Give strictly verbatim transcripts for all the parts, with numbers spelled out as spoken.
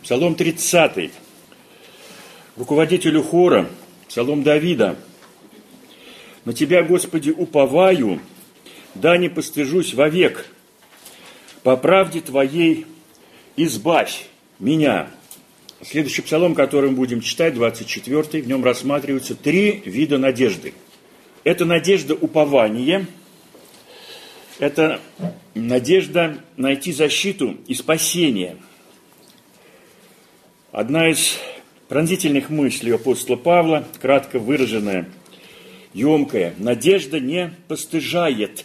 Псалом тридцатый. Руководителю хора, псалом Давида. «На Тебя, Господи, уповаю, да не постыжусь вовек. По правде Твоей избавь меня». Следующий псалом, который мы будем читать, двадцать четвёртый, в нем рассматриваются три вида надежды. Это надежда упования, это надежда найти защиту и спасение. Одна из пронзительных мыслей апостола Павла, кратко выраженная, емкая: надежда не постыжает.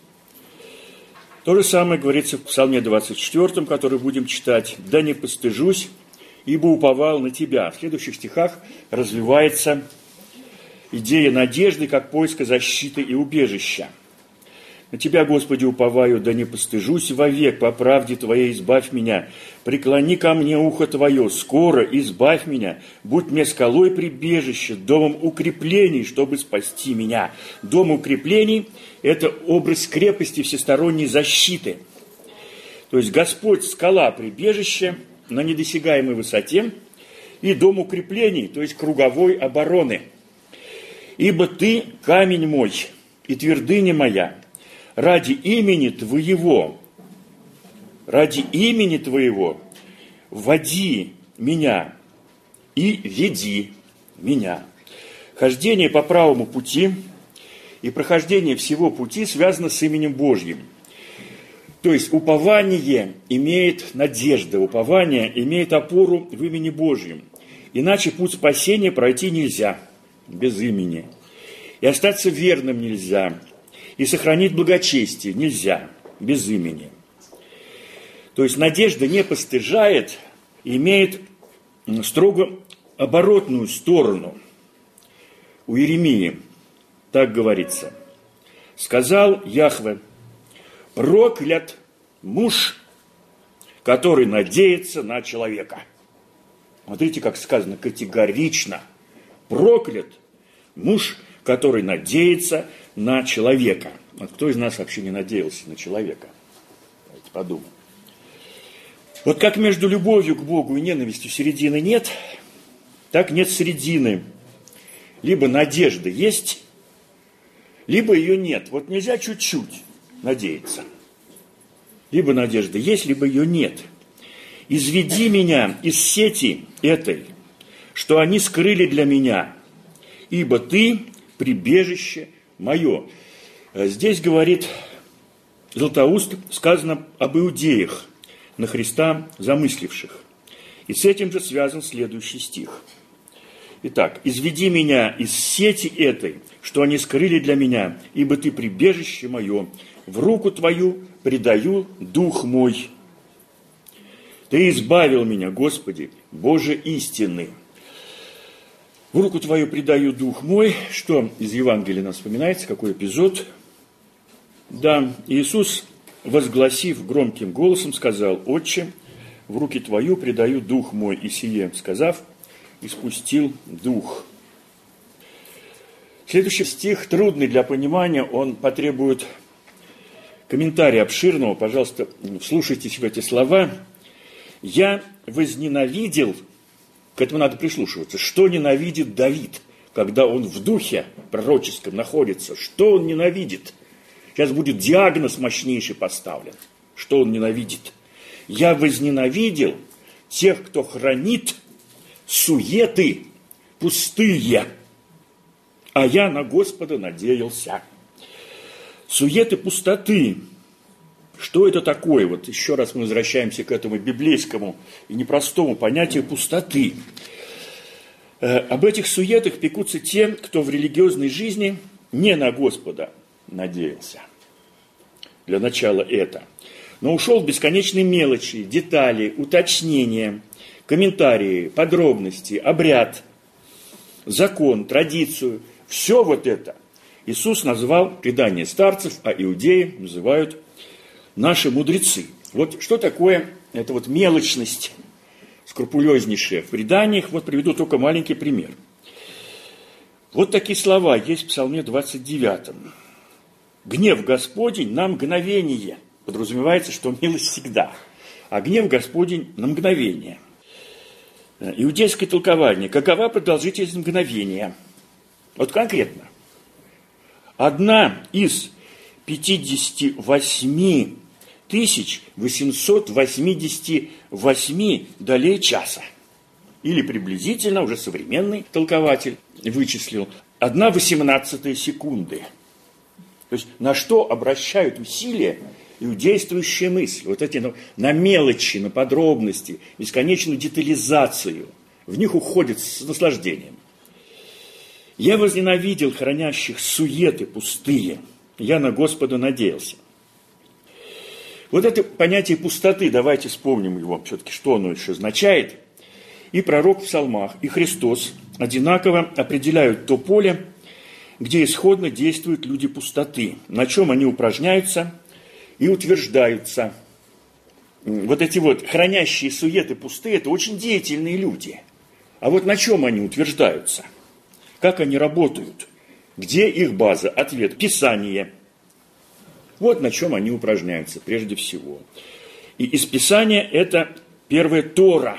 То же самое говорится в Псалме двадцать четвёртом, который будем читать: «Да не постыжусь, ибо уповал на Тебя». В следующих стихах развивается идея надежды как поиска защиты и убежища. «На Тебя, Господи, уповаю, да не постыжусь вовек, по правде Твоей избавь меня. Преклони ко мне ухо Твое, скоро избавь меня, будь мне скалой прибежище, домом укреплений, чтобы спасти меня». Дом укреплений – это образ крепости, всесторонней защиты. То есть Господь – скала прибежища на недосягаемой высоте, и дом укреплений, то есть круговой обороны. «Ибо Ты камень мой и твердыня моя, ради имени Твоего, ради имени Твоего води меня и веди меня». Хождение по правому пути и прохождение всего пути связано с именем Божьим. То есть упование имеет надежду, упование имеет опору в имени Божьем. Иначе путь спасения пройти нельзя без имени. И остаться верным нельзя. И сохранить благочестие нельзя без имени. То есть надежда не постыжает, имеет строго оборотную сторону. У Иеремии так говорится: «Сказал Яхве: проклят муж, который надеется на человека». Смотрите, как сказано категорично: проклят муж, который надеется на человека. Вот кто из нас вообще не надеялся на человека? Давайте подумаем. Вот как между любовью к Богу и ненавистью середины нет, так нет середины. Либо надежда есть, либо ее нет. Вот нельзя чуть-чуть надеяться. Либо надежда есть, либо ее нет. «Изведи меня из сети этой, что они скрыли для меня, ибо Ты прибежище мое». Здесь говорит Златоуст, сказано об иудеях, на Христа замысливших. И с этим же связан следующий стих. Итак: «Изведи меня из сети этой, что они скрыли для меня, ибо Ты прибежище мое, в руку Твою предаю дух мой. Ты избавил меня, Господи, Боже истины». В руку Твою предаю дух мой. Что из Евангелия нас вспоминается, какой эпизод? Да, Иисус, возгласив громким голосом, сказал: «Отче, в руки Твою предаю дух мой». И сие сказав, испустил дух. Следующий стих трудный для понимания, он потребует комментария обширного. Пожалуйста, вслушайтесь в эти слова. «Я возненавидел», к этому надо прислушиваться, что ненавидит Давид, когда он в духе пророческом находится, что он ненавидит. Сейчас будет диагноз мощнейший поставлен, что он ненавидит. «Я возненавидел тех, кто хранит суеты пустые, а я на Господа надеялся». Суеты пустоты. Что это такое? Вот еще раз мы возвращаемся к этому библейскому и непростому понятию пустоты. Э, об этих суетах пекутся те, кто в религиозной жизни не на Господа надеялся. Для начала это. Но ушел в бесконечные мелочи, детали, уточнения, комментарии, подробности, обряд, закон, традицию. Все вот это Иисус назвал предание старцев, а иудеи называют наши мудрецы. Вот что такое эта вот мелочность, скрупулезнейшая в преданиях. Вот приведу только маленький пример. Вот такие слова есть в Псалме двадцать девятом. «Гнев Господень на мгновение». Подразумевается, что милость всегда. А гнев Господень на мгновение. Иудейское толкование. Какова продолжительность мгновения? Вот конкретно. Одна из пятидесяти восьми тысяч восемьсот восьмидесяти восьми долей часа. Или приблизительно, уже современный толкователь вычислил, одна восемнадцатая секунды. То есть на что обращают усилия иудействующая мысль. Вот эти ну, на мелочи, на подробности, бесконечную детализацию. В них уходит с наслаждением. «Я возненавидел хранящих суеты пустые, я на Господа надеялся». Вот это понятие пустоты, давайте вспомним его, все-таки, что оно еще означает. И пророк в псалмах, и Христос одинаково определяют то поле, где исходно действуют люди пустоты, на чем они упражняются и утверждаются. Вот эти вот хранящие суеты пустые, это очень деятельные люди. А вот на чем они утверждаются? Как они работают? Где их база? Ответ – Писание. Вот на чем они упражняются прежде всего. И из Писания это первая Тора.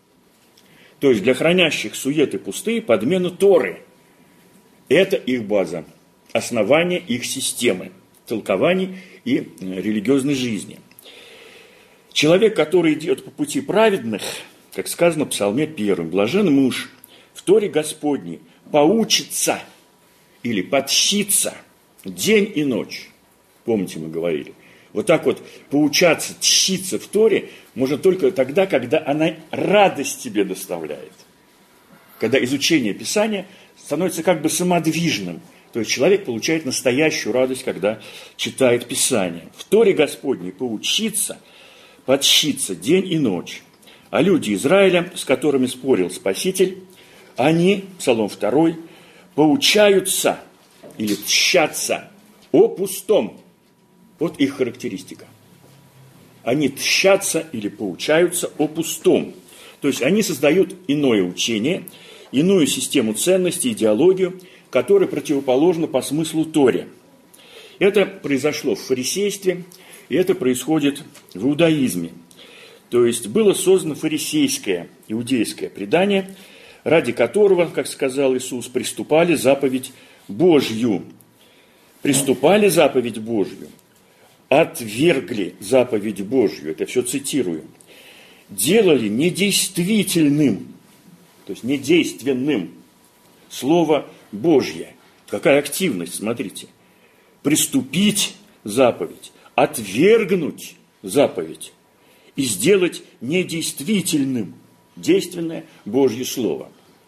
То есть для хранящих суеты пустые подмена Торы. Это их база, основание их системы, толкований и религиозной жизни. Человек, который идет по пути праведных, как сказано в Псалме первом, блажен муж, в Торе Господней поучится или подщится день и ночь. Помните, мы говорили. Вот так вот поучаться, тщиться в Торе можно только тогда, когда она радость тебе доставляет. Когда изучение Писания становится как бы самодвижным. То есть человек получает настоящую радость, когда читает Писание. В Торе Господней поучиться, подщиться день и ночь. А люди Израиля, с которыми спорил Спаситель, они, Псалом второй, поучаются или тщатся о пустом. Вот их характеристика. Они тщатся или поучаются о пустом. То есть они создают иное учение, иную систему ценностей, идеологию, которая противоположна по смыслу Торе. Это произошло в фарисействе, и это происходит в иудаизме. То есть было создано фарисейское, иудейское предание, ради которого, как сказал Иисус, приступали заповедь Божью. Приступали заповедь Божью, отвергли заповедь Божью, это все цитирую, делали недействительным, то есть недейственным Слово Божье. Какая активность, смотрите. Приступить заповедь, отвергнуть заповедь и сделать недействительным действенное Божье Слово.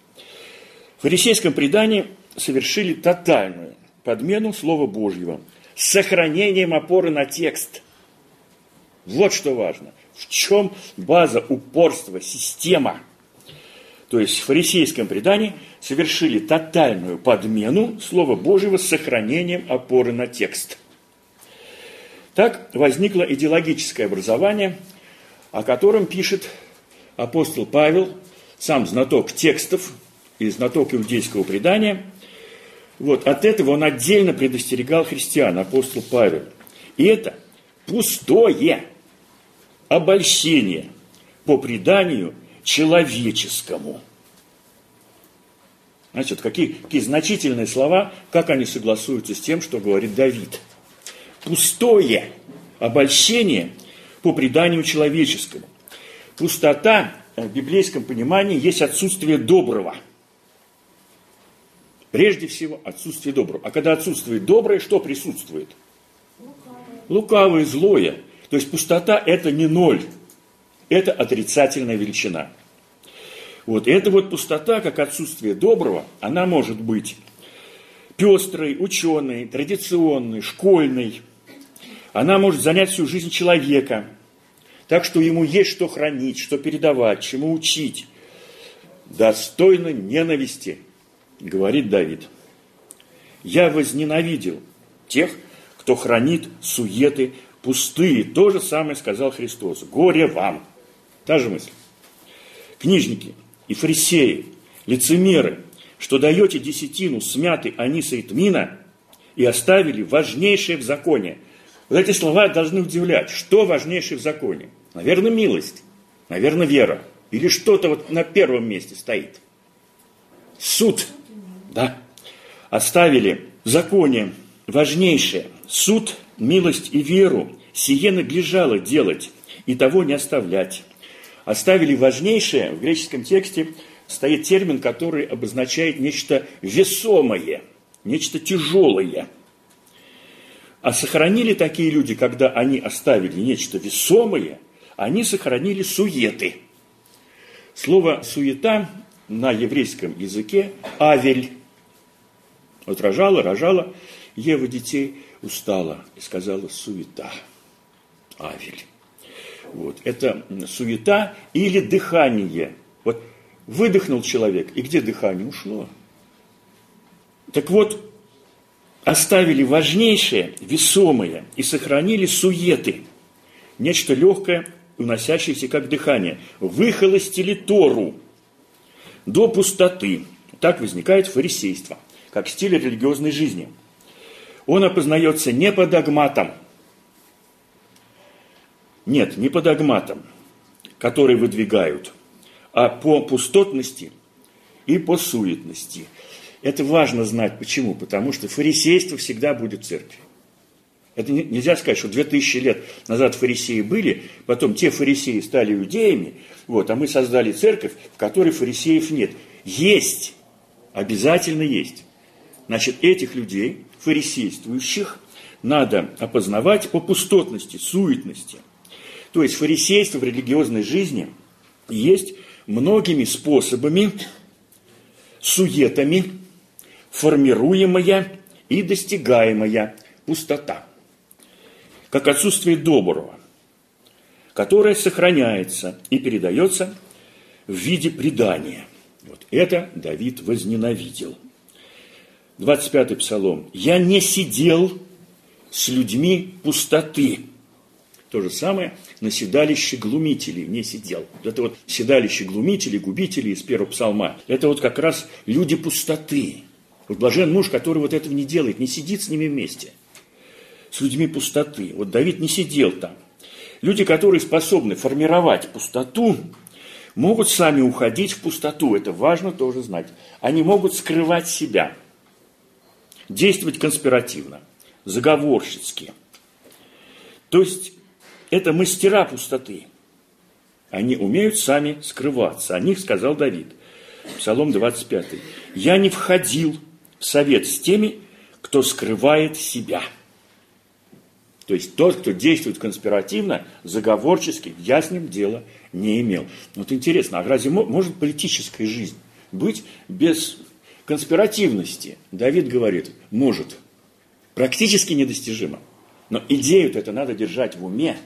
В фарисейском предании совершили тотальную подмену Слова Божьего с сохранением опоры на текст. Вот что важно. В чем база упорства, система? То есть в фарисейском предании совершили тотальную подмену Слова Божьего с сохранением опоры на текст. Так возникло идеологическое образование, о котором пишет апостол Павел, сам знаток текстов и знаток иудейского предания. Вот, от этого он отдельно предостерегал христиан, апостол Павел. И это пустое обольщение по преданию человеческому. Значит, какие, какие значительные слова, как они согласуются с тем, что говорит Давид. Пустое обольщение по преданию человеческому. Пустота в библейском понимании есть отсутствие доброго. Прежде всего, отсутствие доброго. А когда отсутствует доброе, что присутствует? Лукавое, злое. То есть пустота – это не ноль. Это отрицательная величина. Вот. И эта вот пустота, как отсутствие доброго, она может быть пестрой, ученой, традиционной, школьной. Она может занять всю жизнь человека. Так что ему есть что хранить, что передавать, чему учить. Достойно ненависти, говорит Давид. Я возненавидел тех, кто хранит суеты пустые. То же самое сказал Христос. Горе вам. Та же мысль. Книжники и фарисеи, лицемеры, что даете десятину смяты аниса и тмина и оставили важнейшее в законе. Вот эти слова должны удивлять. Что важнейшее в законе? Наверное, милость. Наверное, вера. Или что-то вот на первом месте стоит? Суд. Да. Оставили в законе важнейшее. Суд, милость и веру. Сие надлежало делать, и того не оставлять. Оставили важнейшее. В греческом тексте стоит термин, который обозначает нечто весомое, нечто тяжелое. А сохранили такие люди, когда они оставили нечто весомое, они сохранили суеты. Слово «суета» на еврейском языке «авель». Вот рожала, рожала Ева детей, устала и сказала «суета». Авель. Вот. Это суета или дыхание. Вот выдохнул человек, и где дыхание ушло? Так вот, оставили важнейшее, весомое, и сохранили суеты. Нечто легкое, уносящееся как дыхание. Выхолостили Тору до пустоты. Так возникает фарисейство, как стиль религиозной жизни. Он опознается не по догматам. Нет, не по догматам, которые выдвигают, а по пустотности и по суетности. Это важно знать. Почему? Потому что фарисейство всегда будет в церкви. Это не, нельзя сказать, что две тысячи лет назад фарисеи были, потом те фарисеи стали иудеями, вот, а мы создали церковь, в которой фарисеев нет. Есть, обязательно есть. Значит, этих людей, фарисействующих, надо опознавать по пустотности, суетности. То есть фарисейство в религиозной жизни есть многими способами, суетами, формируемая и достигаемая пустота, как отсутствие доброго, которое сохраняется и передается в виде предания. Вот это Давид возненавидел. двадцать пятый псалом. «Я не сидел с людьми пустоты». То же самое на седалище глумителей не сидел. Это вот седалище глумителей, губителей из первого псалма. Это вот как раз люди пустоты. Вот блажен муж, который вот этого не делает, не сидит с ними вместе. С людьми пустоты. Вот Давид не сидел там. Люди, которые способны формировать пустоту, могут сами уходить в пустоту. Это важно тоже знать. Они могут скрывать себя. Действовать конспиративно, заговорщицки. То есть это мастера пустоты. Они умеют сами скрываться. О них сказал Давид. Псалом двадцать пятый. «Я не входил в совет с теми, кто скрывает себя». То есть тот, кто действует конспиративно, заговорчески, я с ним дела не имел. Вот интересно, а разве может политическая жизнь быть без конспиративности? Давид говорит, может. Практически недостижимо. Но идею-то это надо держать в уме.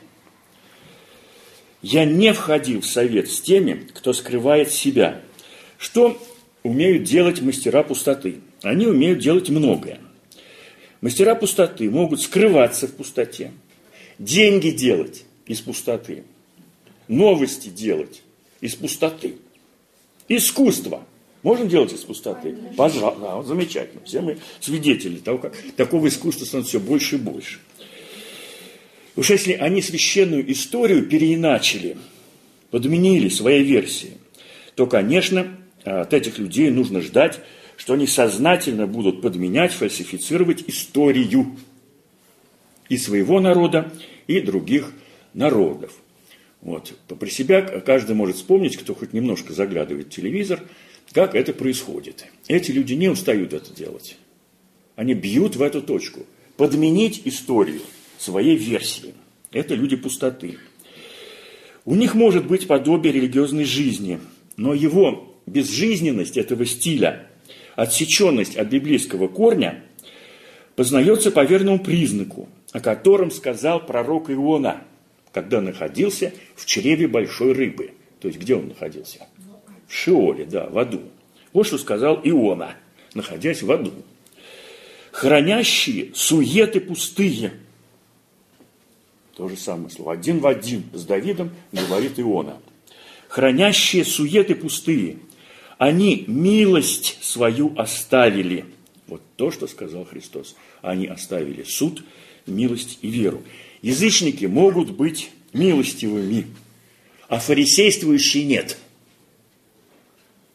«Я не входил в совет с теми, кто скрывает себя». Что умеют делать мастера пустоты? Они умеют делать многое. Мастера пустоты могут скрываться в пустоте, деньги делать из пустоты, новости делать из пустоты, искусство можно делать из пустоты? Пожалуйста, да, вот замечательно. Все мы свидетели того, как такого искусства становится все больше и больше. Уж если они священную историю переиначили, подменили своей версии, то, конечно, от этих людей нужно ждать, что они сознательно будут подменять, фальсифицировать историю и своего народа, и других народов. Вот. При себя каждый может вспомнить, кто хоть немножко заглядывает в телевизор, как это происходит. Эти люди не устают это делать. Они бьют в эту точку. Подменить историю своей версии. Это люди пустоты. У них может быть подобие религиозной жизни, но его безжизненность этого стиля, отсеченность от библейского корня, познается по верному признаку, о котором сказал пророк Иона, когда находился в чреве большой рыбы. То есть, где он находился? В Шеоле, да, в аду. Вот что сказал Иона, находясь в аду. «Хранящие суеты пустые». То же самое слово. Один в один с Давидом говорит Иона. «Хранящие суеты пустые, они милость свою оставили». Вот то, что сказал Христос. Они оставили суд, милость и веру. Язычники могут быть милостивыми, а фарисействующие нет.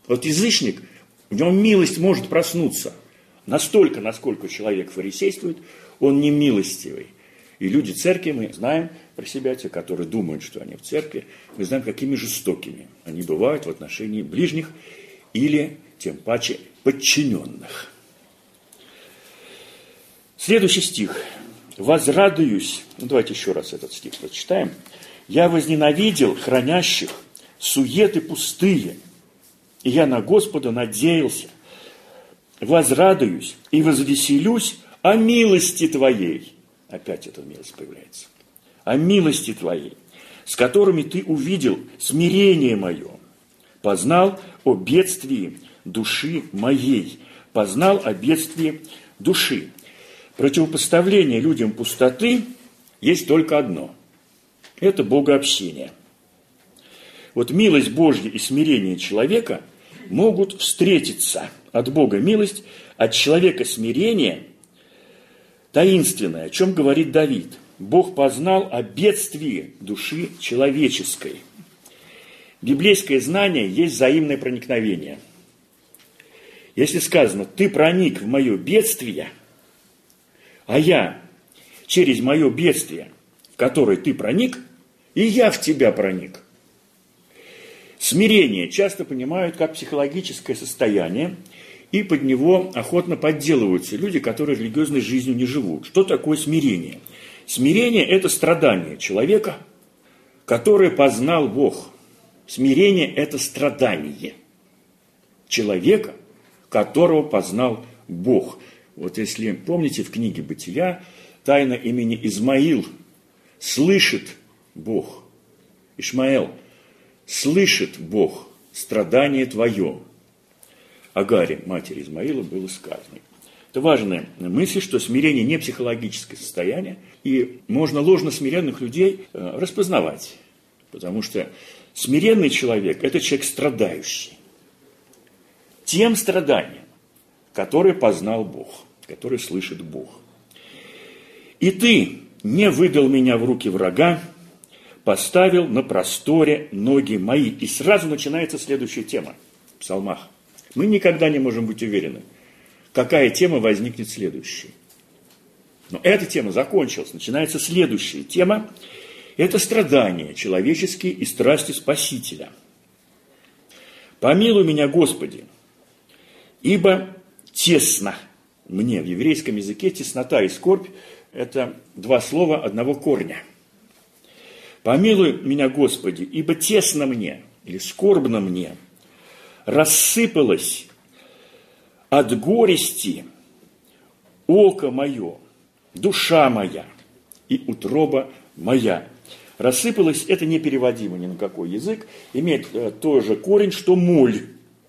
Вот язычник, в нем милость может проснуться. Настолько, насколько человек фарисействует, он не милостивый. И люди церкви, мы знаем про себя, те, которые думают, что они в церкви, мы знаем, какими жестокими они бывают в отношении ближних или, тем паче, подчиненных. Следующий стих. «Возрадуюсь», ну давайте еще раз этот стих прочитаем. «Я возненавидел хранящих суеты пустые, и я на Господа надеялся. Возрадуюсь и возвеселюсь о милости Твоей». Опять эта милость появляется. «О милости Твоей, с которыми Ты увидел смирение мое, познал о бедствии души моей». Познал о бедствии души. Противопоставление людям пустоты есть только одно. Это богообщение. Вот милость Божья и смирение человека могут встретиться. От Бога милость, от человека смирение таинственное, о чем говорит Давид. Бог познал о бедствии души человеческой. Библейское знание есть взаимное проникновение. Если сказано, ты проник в мое бедствие, а я через мое бедствие, в которое ты проник, и я в тебя проник. Смирение часто понимают как психологическое состояние, и под него охотно подделываются люди, которые религиозной жизнью не живут. Что такое смирение? Смирение – это страдание человека, который познал Бог. Смирение – это страдание человека, которого познал Бог. Вот если помните в книге «Бытия», тайна имени Измаил, слышит Бог, Ишмаэл, слышит Бог страдание твое. Агаре, матери Измаила, было сказано. Это важная мысль, что смирение не психологическое состояние, и можно ложно смиренных людей распознавать, потому что смиренный человек – это человек страдающий. Тем страданием, которое познал Бог, который слышит Бог. «И ты не выдал меня в руки врага, поставил на просторе ноги мои». И сразу начинается следующая тема в псалмах. Мы никогда не можем быть уверены, какая тема возникнет следующей. Но эта тема закончилась. Начинается следующая тема. Это страдания человеческие и страсти Спасителя. «Помилуй меня, Господи, ибо тесно мне». В еврейском языке теснота и скорбь – это два слова одного корня. «Помилуй меня, Господи, ибо тесно мне» или «скорбно мне». «Рассыпалось от горести око мое, душа моя и утроба моя». Рассыпалось – это непереводимо ни на какой язык, имеет э, тоже корень, что моль.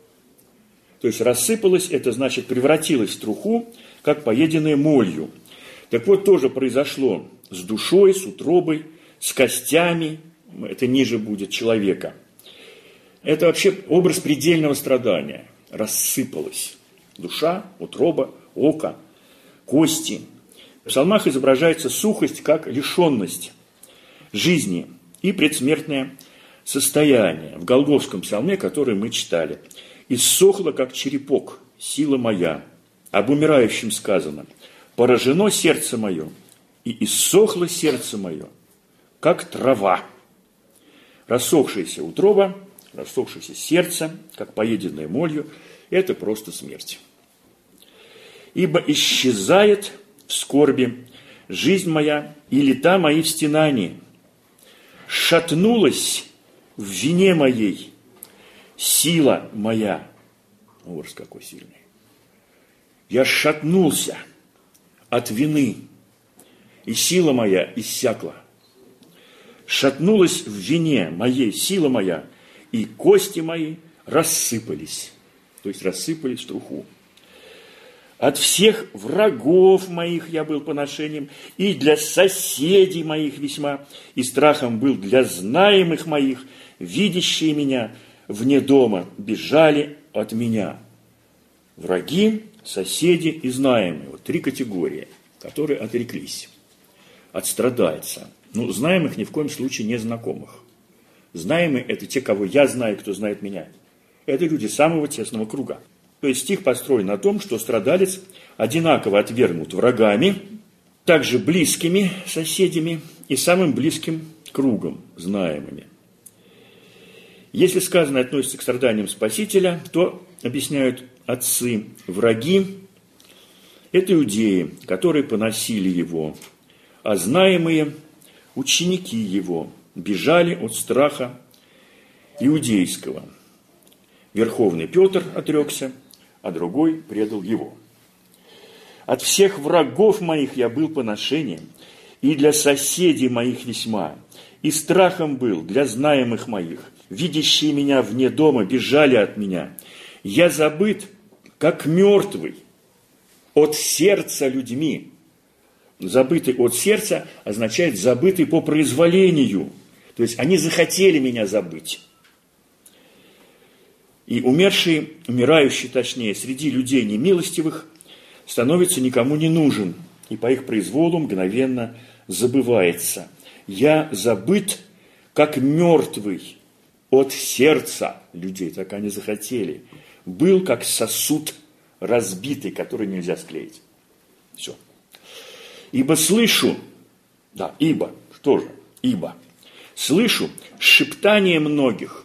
То есть рассыпалось – это значит превратилось в труху, как поеденное молью. Так вот, тоже произошло с душой, с утробой, с костями, это ниже будет человека. Это вообще образ предельного страдания. Рассыпалось. Душа, утроба, око, кости. В псалмах изображается сухость как лишенность жизни и предсмертное состояние. В Голгофском псалме, который мы читали. «Иссохла, как черепок, сила моя». Об умирающем сказано: «Поражено сердце мое, и иссохло сердце мое, как трава». Рассохшаяся утроба, рассохшееся сердце, как поеденное молью, это просто смерть. «Ибо исчезает в скорби жизнь моя, и лета мои в стенании. Шатнулась в вине моей сила моя». Ужас какой сильный. «Я шатнулся от вины, и сила моя иссякла. Шатнулась в вине моей сила моя, и кости мои рассыпались». То есть рассыпались в труху. «От всех врагов моих я был поношением, и для соседей моих весьма, и страхом был для знаемых моих, видящие меня вне дома, бежали от меня». Враги, соседи и знаемые. Вот три категории, которые отреклись от страдальца. Ну, знаемых ни в коем случае не знакомых. Знаемые – это те, кого я знаю, кто знает меня. это люди самого тесного круга. То есть стих построен на том, что страдалец одинаково отвергнут врагами, также близкими соседями и самым близким кругом, знаемыми. Если сказанное относится к страданиям Спасителя, то, объясняют отцы, враги – это иудеи, которые поносили его, а знаемые ученики его бежали от страха иудейского. Верховный Петр отрекся, а другой предал его. От всех врагов моих я был поношением, и для соседей моих весьма, и страхом был для знаемых моих. Видящие меня вне дома бежали от меня. Я забыт, как мертвый, от сердца людьми. Забытый от сердца означает забытый по произволению. То есть они захотели меня забыть. И умерший, умирающий, точнее, среди людей немилостивых, становится никому не нужен, и по их произволу мгновенно забывается. Я забыт, как мертвый от сердца людей, так они захотели. Был как сосуд разбитый, который нельзя склеить. Все. Ибо слышу, да, ибо, что же, ибо, слышу шептание многих,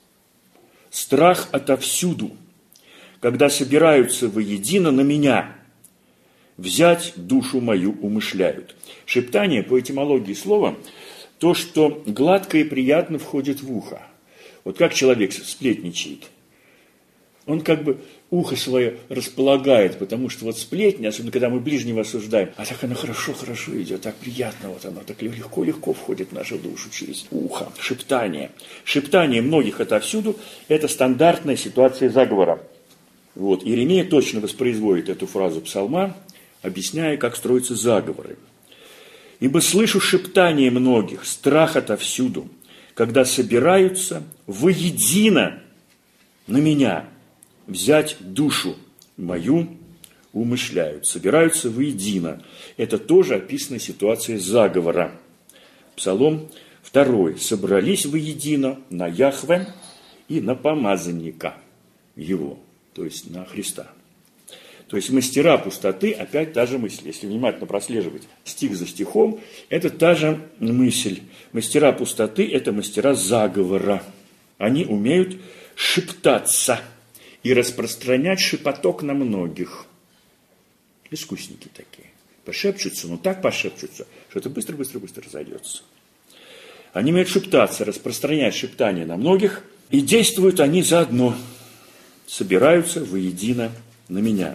страх отовсюду, когда собираются воедино на меня, взять душу мою умышляют. Шептание по этимологии слова – то, что гладко и приятно входит в ухо. Вот как человек сплетничает. Он как бы ухо свое располагает, потому что вот сплетни, особенно когда мы ближнего осуждаем, а так оно хорошо-хорошо идет, так приятно, вот оно так легко-легко входит в нашу душу через ухо. Шептание. Шептание многих отовсюду – это стандартная ситуация заговора. Вот. Иеремия точно воспроизводит эту фразу псалма, объясняя, как строятся заговоры. «Ибо слышу шептание многих, страх отовсюду, когда собираются воедино на меня, взять душу мою умышляют». Собираются воедино. Это тоже описанная ситуация заговора. Псалом второй. «Собрались воедино на Яхве и на помазанника его», то есть на Христа. То есть мастера пустоты, опять та же мысль. Если внимательно прослеживать стих за стихом, это та же мысль. Мастера пустоты – это мастера заговора. Они умеют шептаться и распространять шепоток на многих. Искусники такие. Пошепчутся, ну так пошепчутся, что это быстро-быстро-быстро разойдется. Они умеют шептаться, распространять шептание на многих, и действуют они заодно. Собираются воедино на меня.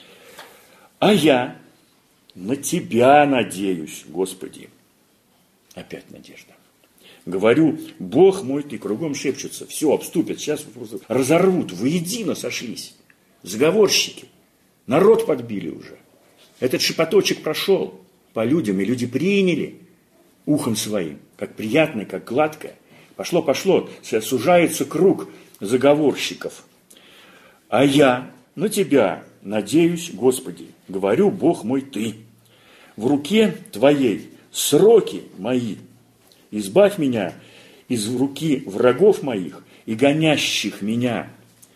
А я на Тебя надеюсь, Господи. Опять надежда. Говорю, Бог мой, Ты, кругом шепчутся, все, обступят, сейчас просто разорвут, воедино сошлись. Заговорщики, народ подбили уже. Этот шепоточек прошел по людям, и люди приняли ухом своим, как приятное, как гладкое. Пошло, пошло, сужается круг заговорщиков. А я на Тебя надеюсь, Господи, говорю, Бог мой, Ты. В руке Твоей сроки мои. Избавь меня из руки врагов моих и гонящих меня.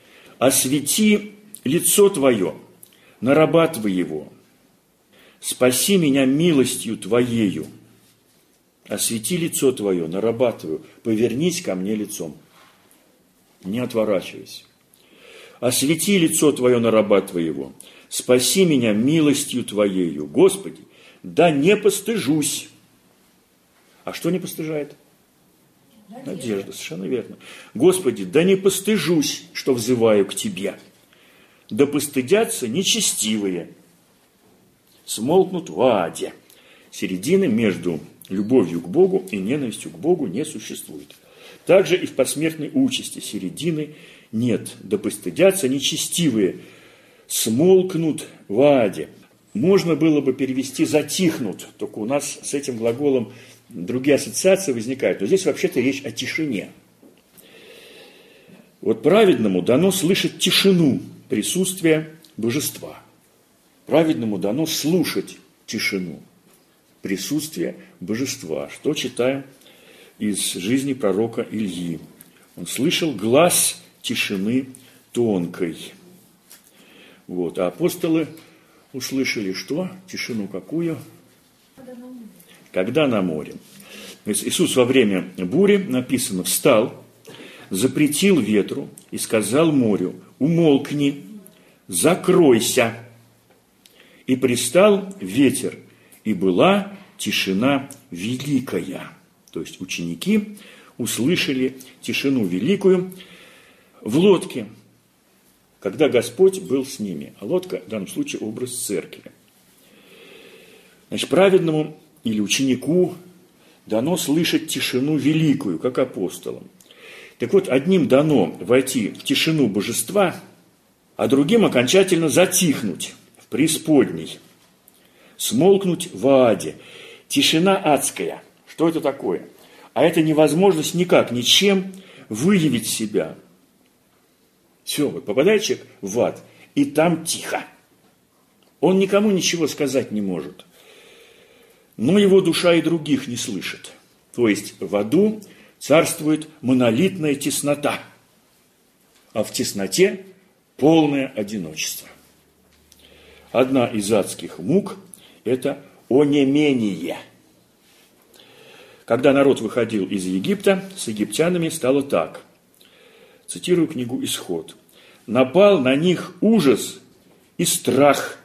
Освети лицо Твое на раба Твоего. Спаси меня милостью Твоею. Освети лицо Твое на раба Твоего. Повернись ко мне лицом. Не отворачивайся. Освети лицо Твое на раба Твоего. Спаси меня милостью Твоею. Господи, да не постыжусь. А что не постыжает? Надежда. Надежда, совершенно верно. Господи, да не постыжусь, что взываю к Тебе. Да постыдятся нечестивые. Смолкнут в аде. Середины между любовью к Богу и ненавистью к Богу не существует. Также и в посмертной участи середины нет. Да постыдятся нечестивые. Смолкнут в аде. Можно было бы перевести «затихнут», только у нас с этим глаголом другие ассоциации возникают. Но здесь вообще-то речь о тишине. Вот праведному дано слышать тишину присутствия божества. Праведному дано слушать тишину присутствия божества. Что читаем из жизни пророка Ильи. Он слышал глас тишины тонкой. Вот. А апостолы услышали что? Тишину какую? Когда на море. То есть Иисус во время бури, написано, встал, запретил ветру и сказал морю: умолкни, закройся. И пристал ветер, и была тишина великая. То есть ученики услышали тишину великую в лодке, когда Господь был с ними. А лодка в данном случае образ церкви. Значит, праведному или ученику дано слышать тишину великую, как апостолам. Так вот, одним дано войти в тишину божества, а другим окончательно затихнуть в преисподней, смолкнуть в аде. Тишина адская. Что это такое? А это невозможность никак, ничем выявить себя. Все, вот попадает человек в ад, и там тихо. Он никому ничего сказать не может. Но его душа и других не слышит. То есть в аду царствует монолитная теснота, а в тесноте полное одиночество. Одна из адских мук – это онемение. Когда народ выходил из Египта, с египтянами стало так. Цитирую книгу «Исход». «Напал на них ужас и страх,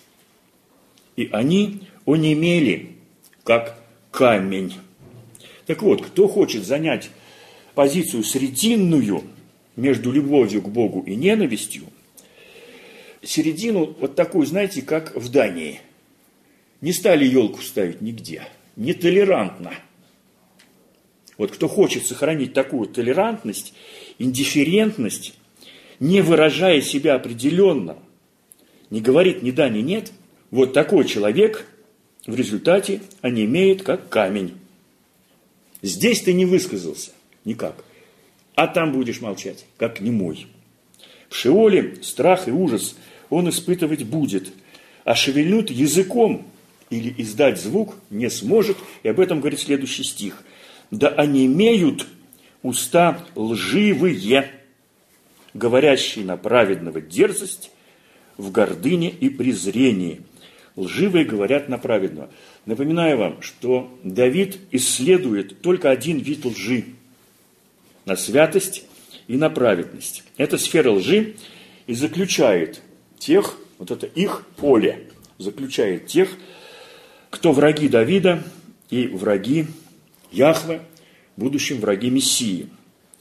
и они онемели, как камень». Так вот, кто хочет занять позицию срединную между любовью к Богу и ненавистью, середину вот такую, знаете, как в Дании. Не стали елку ставить нигде. Нетолерантно. Вот кто хочет сохранить такую толерантность, индифферентность, не выражая себя определенно, не говорит ни да, ни нет, вот такой человек в результате онемеет, как камень. Здесь ты не высказался никак, а там будешь молчать, как немой. В Шеоле страх и ужас он испытывать будет, а шевельнуть языком или издать звук не сможет, и об этом говорит следующий стих. «Да онемеют уста лживые, говорящие на праведного дерзость, в гордыне и презрении». Лживые говорят на праведного. Напоминаю вам, что Давид исследует только один вид лжи – на святость и на праведность. Эта сфера лжи и заключает тех, вот это их поле, заключает тех, кто враги Давида и враги Яхве, в будущем враги Мессии.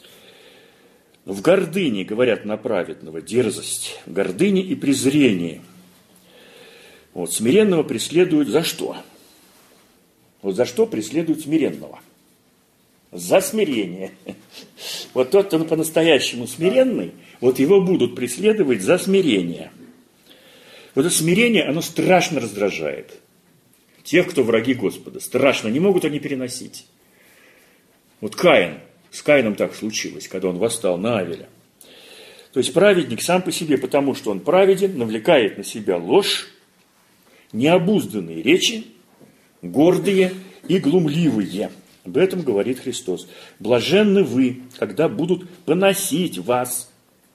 В гордыне говорят на праведного дерзость, в гордыне и презрении. Вот, смиренного преследуют за что? Вот за что преследуют смиренного? За смирение. Вот тот, кто по-настоящему смиренный, вот его будут преследовать за смирение. Вот это смирение, оно страшно раздражает тех, кто враги Господа. Страшно, не могут они переносить. Вот Каин, с Каином так случилось, когда он восстал на Авеля. То есть праведник сам по себе, потому что он праведен, навлекает на себя ложь, необузданные речи, гордые и глумливые. Об этом говорит Христос. Блаженны вы, когда будут поносить вас.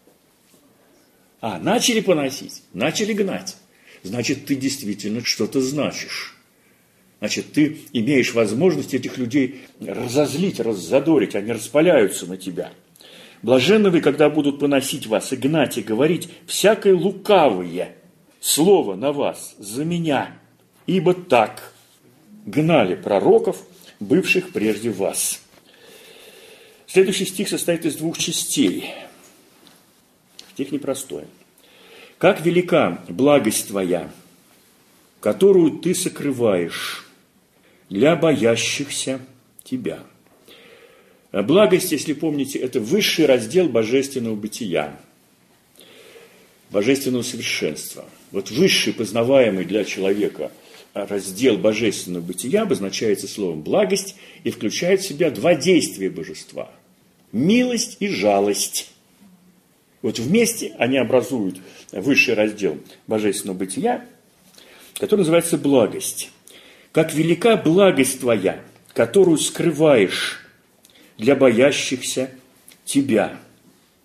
А, начали поносить, начали гнать. Значит, ты действительно что-то значишь. Значит, ты имеешь возможность этих людей разозлить, раззадорить, они распаляются на тебя. Блаженны вы, когда будут поносить вас и гнать, и говорить всякое лукавое слово на вас за меня, ибо так гнали пророков, бывших прежде вас. Следующий стих состоит из двух частей. Стих непростой. «Как велика благость твоя, которую ты сокрываешь для боящихся тебя». Благость, если помните, это высший раздел божественного бытия, божественного совершенства. Вот высший, познаваемый для человека раздел божественного бытия обозначается словом «благость» и включает в себя два действия божества – милость и жалость. Вот вместе они образуют высший раздел божественного бытия, который называется благость. «Как велика благость твоя, которую скрываешь для боящихся тебя».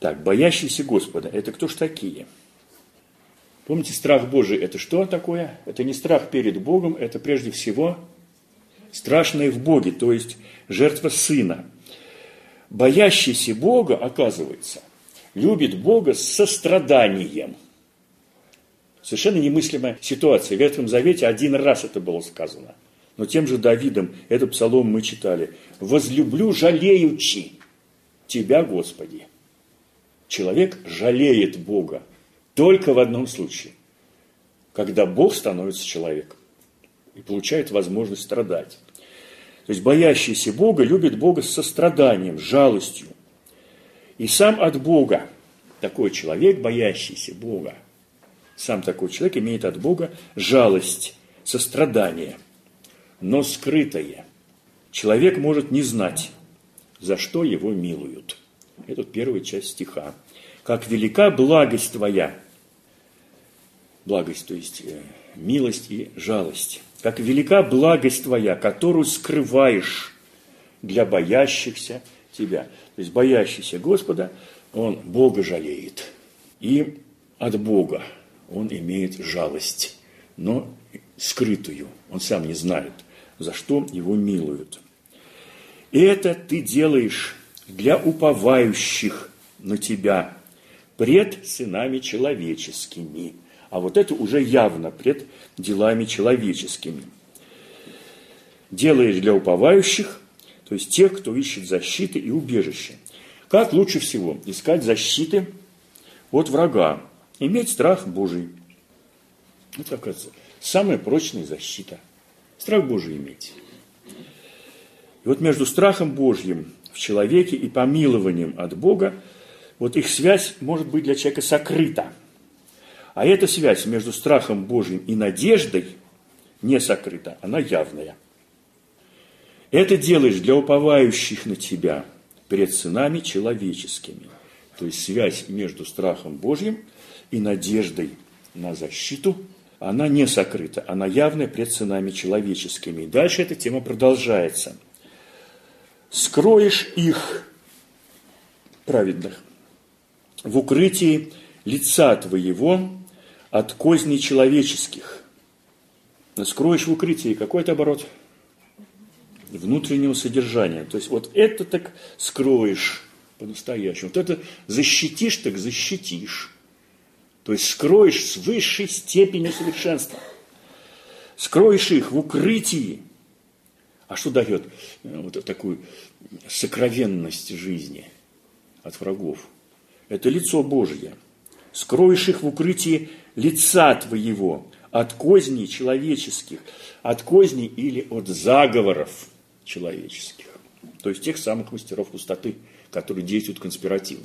Так, боящиеся Господа, это кто ж такие? Помните, страх Божий – это что такое? Это не страх перед Богом, это прежде всего страшное в Боге, то есть жертва Сына. Боящийся Бога, оказывается, любит Бога с состраданием. Совершенно немыслимая ситуация. В Ветхом Завете один раз это было сказано. Но тем же Давидом, этот псалом мы читали. «Возлюблю жалеючи Тебя, Господи». Человек жалеет Бога только в одном случае, когда Бог становится человеком и получает возможность страдать. То есть боящийся Бога любит Бога с состраданием, с жалостью. И сам от Бога такой человек, боящийся Бога, сам такой человек имеет от Бога жалость, сострадание, но скрытое. Человек может не знать, за что его милуют. Это первая часть стиха. «Как велика благость твоя». Благость, то есть э, милость и жалость. «Как велика благость твоя, которую скрываешь для боящихся тебя». То есть боящийся Господа, он Бога жалеет. И от Бога он имеет жалость, но скрытую. Он сам не знает, за что его милуют. И это ты делаешь для уповающих на тебя пред сынами человеческими. А вот это уже явно пред делами человеческими. Делаешь для уповающих, то есть тех, кто ищет защиты и убежища. Как лучше всего искать защиты от врага? Иметь страх Божий. Это, оказывается, самая прочная защита. Страх Божий иметь. И вот между страхом Божьим в человеке и помилованием от Бога, вот их связь может быть для человека сокрыта. А эта связь между страхом Божьим и надеждой не сокрыта, она явная. Это делаешь для уповающих на тебя пред сынами человеческими. То есть связь между страхом Божьим и надеждой на защиту, она не сокрыта, она явная пред сынами человеческими. И дальше эта тема продолжается. Скроешь их, праведных, в укрытии лица твоего от козней человеческих. Скроешь в укрытии, какой это оборот? Внутреннего содержания. То есть вот это так скроешь по-настоящему. Вот это защитишь, так защитишь. То есть скроешь с высшей степенью совершенства. Скроешь их в укрытии. А что дает вот такую сокровенность жизни от врагов? Это лицо Божье. Скроешь их в укрытии лица твоего от козней человеческих, от козней или от заговоров человеческих. То есть тех самых мастеров пустоты, которые действуют конспиративно.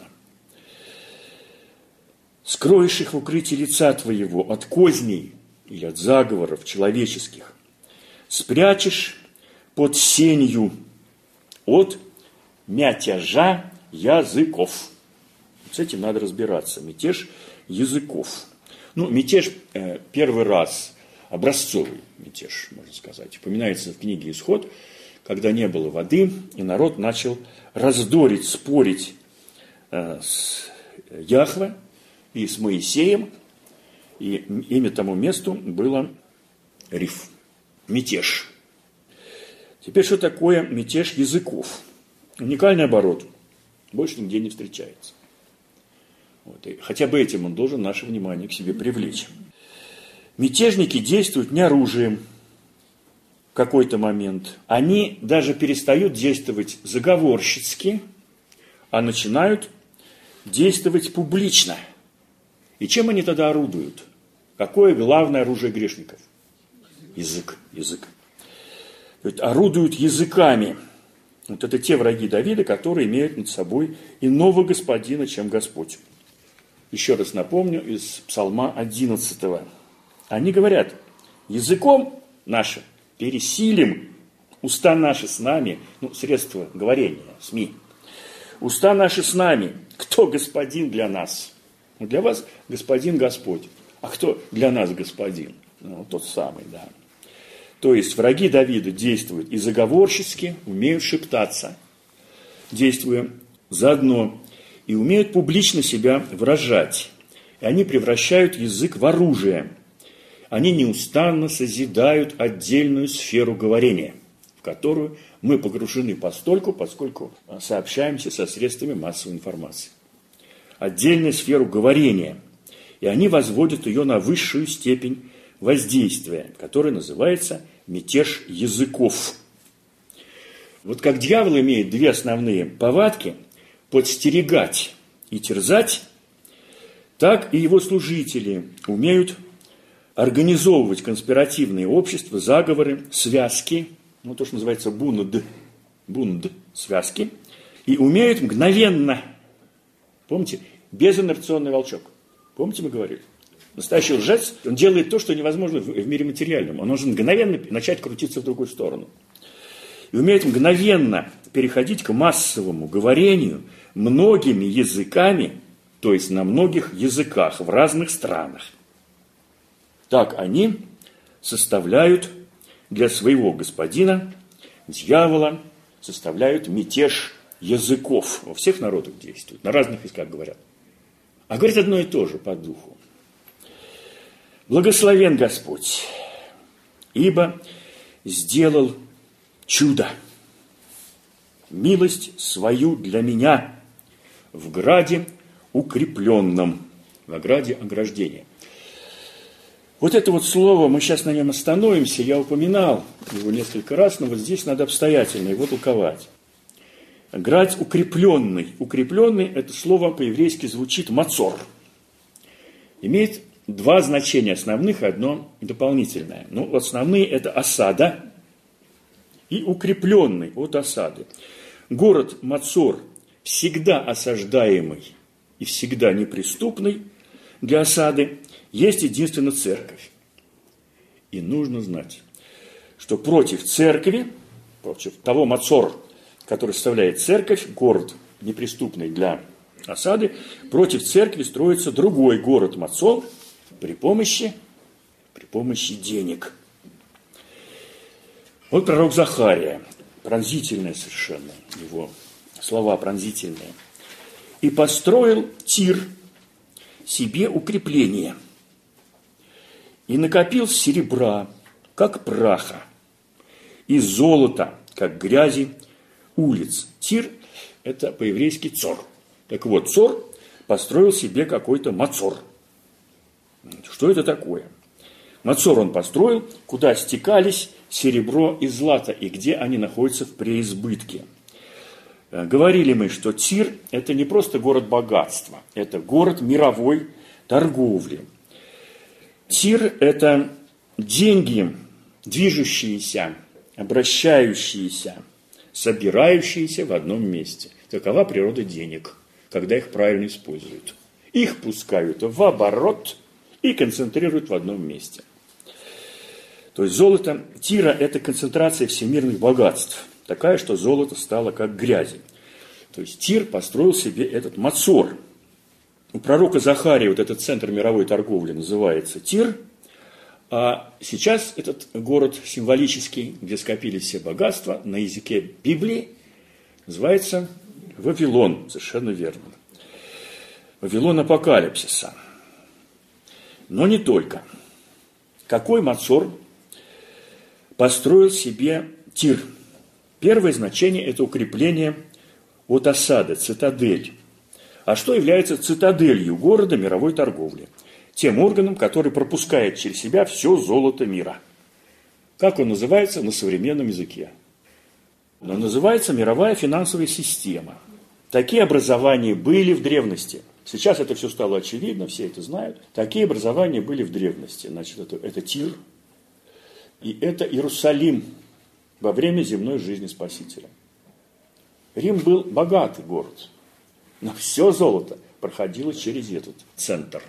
Скроешь их в укрытии лица твоего от козней или от заговоров человеческих. Спрячешь под сенью от мятежа языков. С этим надо разбираться. Мятеж языков. Ну, мятеж э, первый раз, образцовый мятеж, можно сказать. Упоминается в книге «Исход», когда не было воды, и народ начал раздорить, спорить э, с Яхве и с Моисеем. И имя тому месту было Риф. Мятеж. Теперь, что такое мятеж языков? Уникальный оборот. Больше нигде не встречается. Вот. И хотя бы этим он должен наше внимание к себе привлечь. Мятежники действуют не оружием в какой-то момент. Они даже перестают действовать заговорщицки, а начинают действовать публично. И чем они тогда орудуют? Какое главное оружие грешников? Язык. Язык. То есть орудуют языками. Вот это те враги Давида, которые имеют над собой иного господина, чем Господь. Еще раз напомню из Псалма одиннадцатого. Они говорят, языком нашим пересилим, уста наши с нами, ну, средства говорения, СМИ. Уста наши с нами, кто господин для нас? Ну, для вас господин Господь. А кто для нас господин? Ну, тот самый, да. То есть враги Давида действуют и заговорщицки, умеют шептаться, действуя заодно и умеют публично себя выражать. И они превращают язык в оружие. Они неустанно созидают отдельную сферу говорения, в которую мы погружены постольку, поскольку сообщаемся со средствами массовой информации. Отдельную сферу говорения. И они возводят ее на высшую степень воздействия, которая называется мятеж языков. Вот как дьявол имеет две основные повадки – подстерегать и терзать, так и его служители умеют организовывать конспиративные общества, заговоры, связки, ну, то, что называется бунд, бунд, связки, и умеют мгновенно, помните, безинерционный волчок, помните, мы говорили? Настоящий лжец, он делает то, что невозможно в мире материальном, он должен мгновенно начать крутиться в другую сторону. И умеет мгновенно переходить к массовому говорению многими языками, то есть на многих языках в разных странах. Так они составляют для своего господина, дьявола, составляют мятеж языков. Во всех народах действуют, на разных языках говорят. А говорит одно и то же по духу. Благословен Господь, ибо сделал чудо, милость свою для меня в граде укрепленном, в ограде ограждения. Вот это вот слово, мы сейчас на нем остановимся, я упоминал его несколько раз, но вот здесь надо обстоятельно его толковать. Град укрепленный. Укрепленный, это слово по-еврейски звучит мацор. Имеет два значения основных, одно дополнительное. Ну, основные это осада и укрепленный от осады. Город Мацор всегда осаждаемый и всегда неприступный для осады, есть единственно церковь. И нужно знать, что против церкви, против того Мацора, который составляет церковь, город неприступный для осады, против церкви строится другой город Мацор при помощи, при помощи денег. Вот пророк Захария, пронзительное совершенно его слова пронзительные. «И построил Тир себе укрепление, и накопил серебра, как праха, и золота, как грязи улиц». Тир – это по-еврейски цор. Так вот, цор построил себе какой-то мацор. Что это такое? Мацор он построил, куда стекались серебро и злато, и где они находятся в преизбытке. Говорили мы, что Тир – это не просто город богатства, это город мировой торговли. Тир – это деньги, движущиеся, обращающиеся, собирающиеся в одном месте. Такова природа денег, когда их правильно используют. Их пускают в оборот и концентрируют в одном месте. То есть золото Тира – это концентрация всемирных богатств. Такая, что золото стало как грязи. То есть Тир построил себе этот Мацор. У пророка Захарии вот этот центр мировой торговли называется Тир. А сейчас этот город символический, где скопились все богатства, на языке Библии называется Вавилон. Совершенно верно. Вавилон апокалипсиса. Но не только. Какой Мацор построил себе Тир? Первое значение – это укрепление от осады, цитадель. А что является цитаделью города мировой торговли? Тем органом, который пропускает через себя все золото мира. Как он называется на современном языке? Он называется мировая финансовая система. Такие образования были в древности. Сейчас это все стало очевидно, все это знают. Такие образования были в древности. Значит, это, это Тир и это Иерусалим во время земной жизни Спасителя. Рим был богатый город, но все золото проходило через этот центр.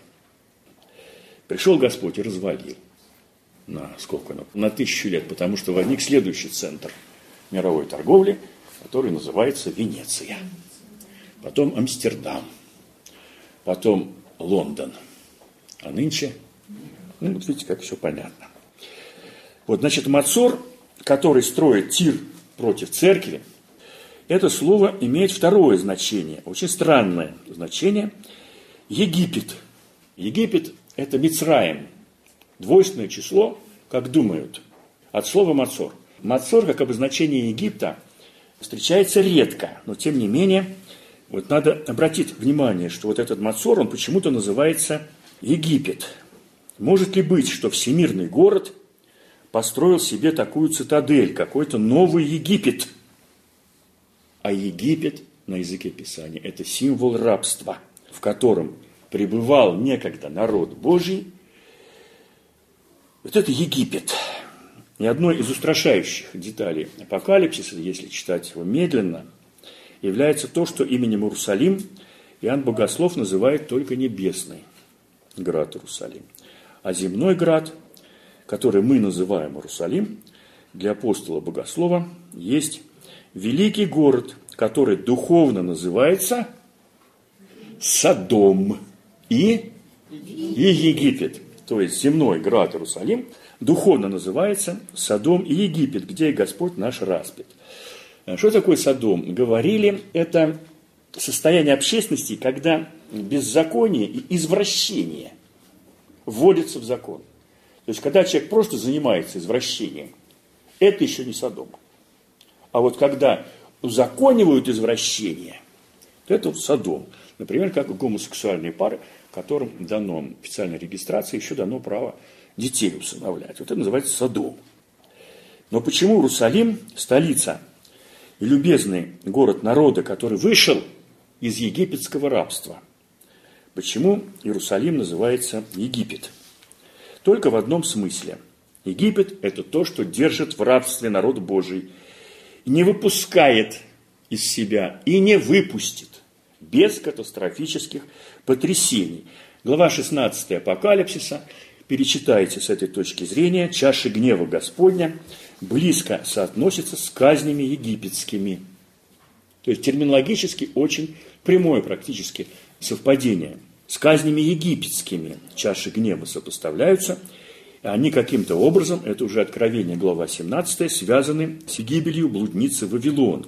Пришел Господь и развалил на сколько? На тысячу лет, потому что возник следующий центр мировой торговли, который называется Венеция. Потом Амстердам, потом Лондон. А нынче, ну вот видите, как все понятно. Вот, значит, Мацор, который строит Тир против церкви, это слово имеет второе значение, очень странное значение – Египет. Египет – это Мицраим, двойственное число, как думают, от слова мацор. Мацор, как обозначение Египта, встречается редко, но тем не менее, вот надо обратить внимание, что вот этот мацор, он почему-то называется Египет. Может ли быть, что всемирный город построил себе такую цитадель, какой-то новый Египет? А Египет на языке Писания – это символ рабства, в котором пребывал некогда народ Божий. Вот это Египет. И одной из устрашающих деталей Апокалипсиса, если читать его медленно, является то, что именем Иерусалим Иоанн Богослов называет только небесный град Иерусалим. А земной град, который мы называем Иерусалим, для апостола Богослова есть великий город, который духовно называется Содом и, и Египет. То есть земной град Иерусалим духовно называется Содом и Египет, где Господь наш распят. Что такое Содом? Говорили, это состояние общественности, когда беззаконие и извращение вводятся в закон. То есть, когда человек просто занимается извращением, это еще не Содом. А вот когда узаконивают извращение, то это Содом. Например, как гомосексуальные пары, которым дано официальной регистрации, еще дано право детей усыновлять. Вот это называется Содом. Но почему Иерусалим, столица и любезный город народа, который вышел из египетского рабства, почему Иерусалим называется Египет? Только в одном смысле. Египет – это то, что держит в рабстве народ Божий, не выпускает из себя и не выпустит без катастрофических потрясений. Глава шестнадцатая Апокалипсиса, перечитайте с этой точки зрения, чаша гнева Господня близко соотносится с казнями египетскими. То есть терминологически очень прямое практически совпадение. С казнями египетскими чаши гнева сопоставляются, и они каким-то образом, это уже Откровение, глава семнадцатая, связаны с гибелью блудницы Вавилон.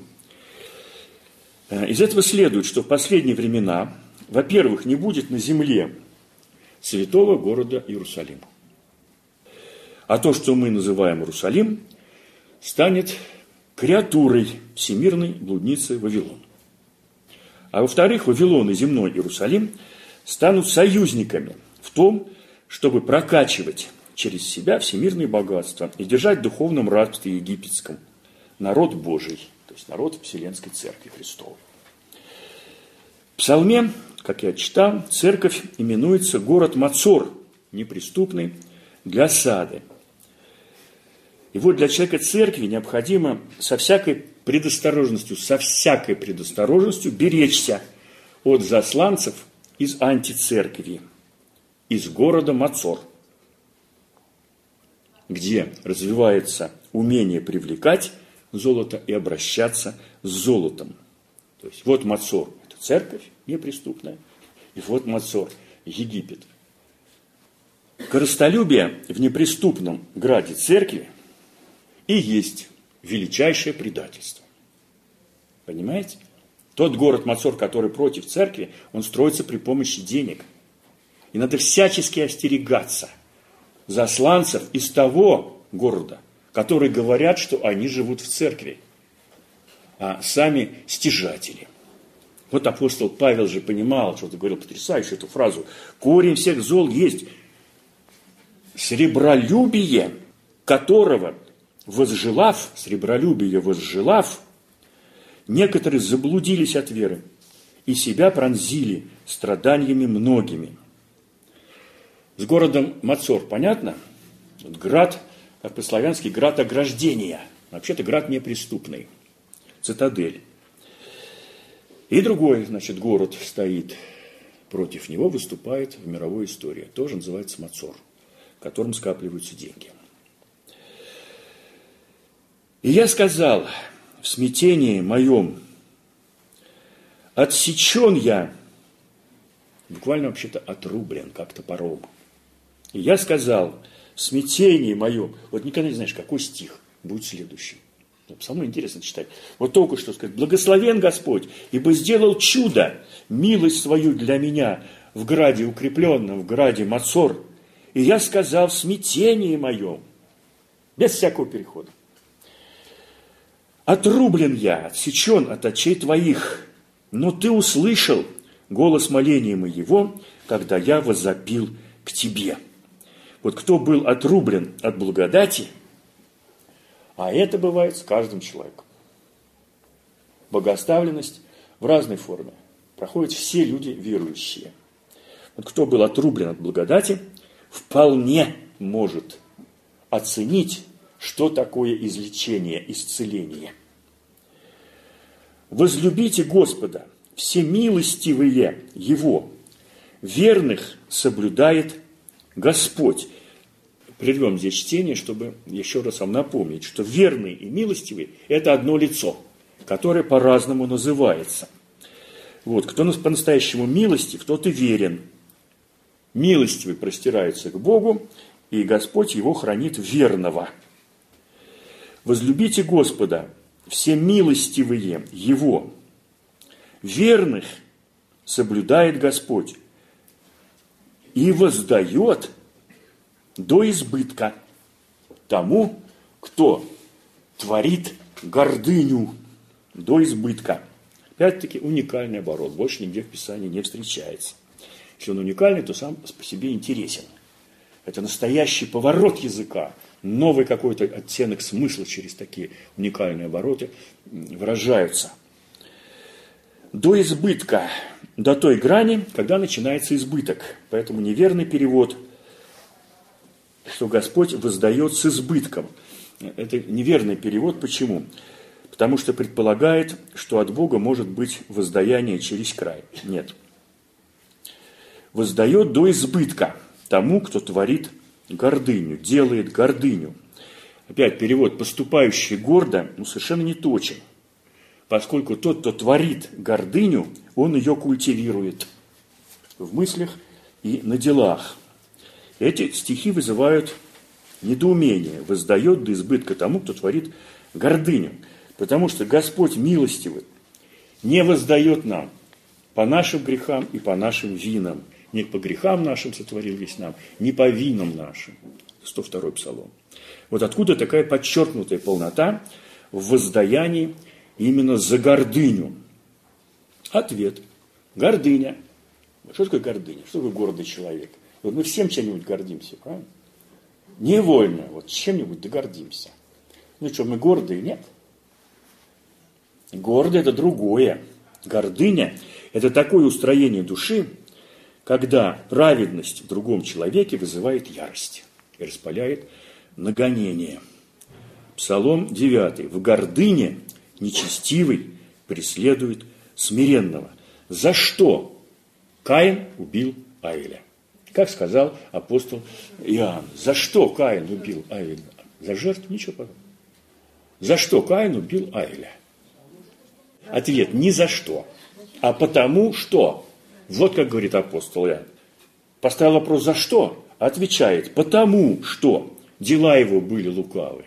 Из этого следует, что в последние времена, во-первых, не будет на земле святого города Иерусалима. А то, что мы называем Иерусалим, станет креатурой всемирной блудницы Вавилон. А во-вторых, Вавилон и земной Иерусалим станут союзниками в том, чтобы прокачивать через себя всемирные богатства и держать в духовном рабстве египетском народ Божий, то есть народ Вселенской Церкви Христовой. В Псалме, как я читал, церковь именуется город Мацор, неприступный для осады. И вот для человека церкви необходимо со всякой предосторожностью, со всякой предосторожностью беречься от засланцев из антицеркви, из города Мацор, где развивается умение привлекать золото и обращаться с золотом. То есть вот Мацор – это церковь неприступная, и вот Мацор – Египет. Корыстолюбие в неприступном граде церкви и есть величайшее предательство. Понимаете? Тот город Мацор, который против церкви, он строится при помощи денег. И надо всячески остерегаться засланцев из того города, которые говорят, что они живут в церкви, а сами стяжатели. Вот апостол Павел же понимал, что-то говорил потрясающую эту фразу: корень всех зол есть сребролюбие, которого возжелав, сребролюбие возжелав, некоторые заблудились от веры и себя пронзили страданиями многими. С городом Мацор понятно? Вот град, по-славянски град ограждения. Вообще-то град неприступный. Цитадель. И другой, значит, город стоит против него, выступает в мировой истории. Тоже называется Мацор, в котором скапливаются деньги. И я сказал: в смятении моем отсечен я, буквально вообще-то отрублен, как топором. И я сказал: в смятении моем, вот никогда не знаешь, какой стих будет следующий. Псалмы интересно читать. Вот только что сказать: «Благословен Господь, ибо сделал чудо, милость свою для меня в граде укрепленном, в граде Мацор. И я сказал в смятении моем», без всякого перехода: «Отрублен я, отсечен от очей твоих, но ты услышал голос моления моего, когда я возопил к тебе». Вот кто был отрублен от благодати, а это бывает с каждым человеком. Богооставленность в разной форме проходят все люди верующие. Вот кто был отрублен от благодати, вполне может оценить, что такое излечение, исцеление. «Возлюбите Господа, все милостивые Его, верных соблюдает Господь». Прервем здесь чтение, чтобы еще раз вам напомнить, что верный и милостивый – это одно лицо, которое по-разному называется. Вот, кто по-настоящему милостив, тот и верен. Милостивый простирается к Богу, и Господь его хранит верного. «Возлюбите Господа, все милостивые Его, верных соблюдает Господь и воздает до избытка тому, кто творит гордыню». До избытка. Опять-таки уникальный оборот, больше нигде в Писании не встречается. Если он уникальный, то сам по себе интересен. Это настоящий поворот языка, новый какой-то оттенок смысла через такие уникальные обороты выражаются. До избытка, до той грани, когда начинается избыток. Поэтому неверный перевод, что Господь воздает с избытком. Это неверный перевод. Почему? Потому что предполагает, что от Бога может быть воздаяние через край. Нет. Воздает до избытка тому, кто творит гордыню, делает гордыню. Опять перевод «поступающий гордо» ну, совершенно не точен, поскольку тот, кто творит гордыню, он ее культивирует в мыслях и на делах. Эти стихи вызывают недоумение. Воздает до избытка тому, кто творит гордыню. Потому что Господь милостивый не воздает нам по нашим грехам и по нашим винам. Не по грехам нашим сотворил весь нам, не по винам нашим. сто второй Псалом. Вот откуда такая подчеркнутая полнота в воздаянии именно за гордыню. Ответ. Гордыня. Что такое гордыня? Что такое гордый человек? Вот мы всем чем-нибудь гордимся, правильно? Невольно. Вот чем-нибудь догордимся. Ну что, мы гордые? Нет. Гордый – это другое. Гордыня – это такое устроение души, когда праведность в другом человеке вызывает ярость и распаляет на гонение. Псалом девятый. «В гордыне нечестивый преследует смиренного». За что Каин убил Авеля? Как сказал апостол Иоанн. За что Каин убил Авеля? За жертву? Ничего подобного. За что Каин убил Авеля? Ответ: ни за что, а потому что. Вот как говорит апостол Иоанн. Поставил вопрос «за что?», отвечает: потому что дела его были лукавы,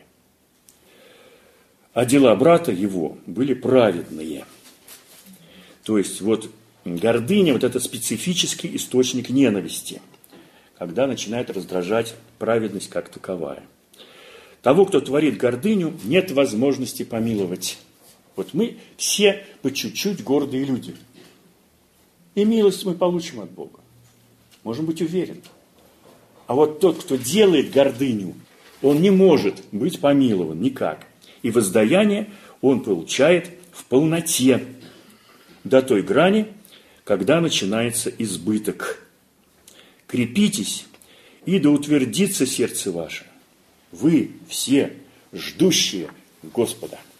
а дела брата его были праведные. То есть вот гордыня, вот это специфический источник ненависти, когда начинает раздражать праведность как таковая. Того, кто творит гордыню, нет возможности помиловать. Вот мы все по чуть-чуть гордые люди. И милость мы получим от Бога. Можем быть уверены. А вот тот, кто делает гордыню, он не может быть помилован никак. И воздаяние он получает в полноте до той грани, когда начинается избыток. Крепитесь, и да утвердится сердце ваше. Вы все ждущие Господа.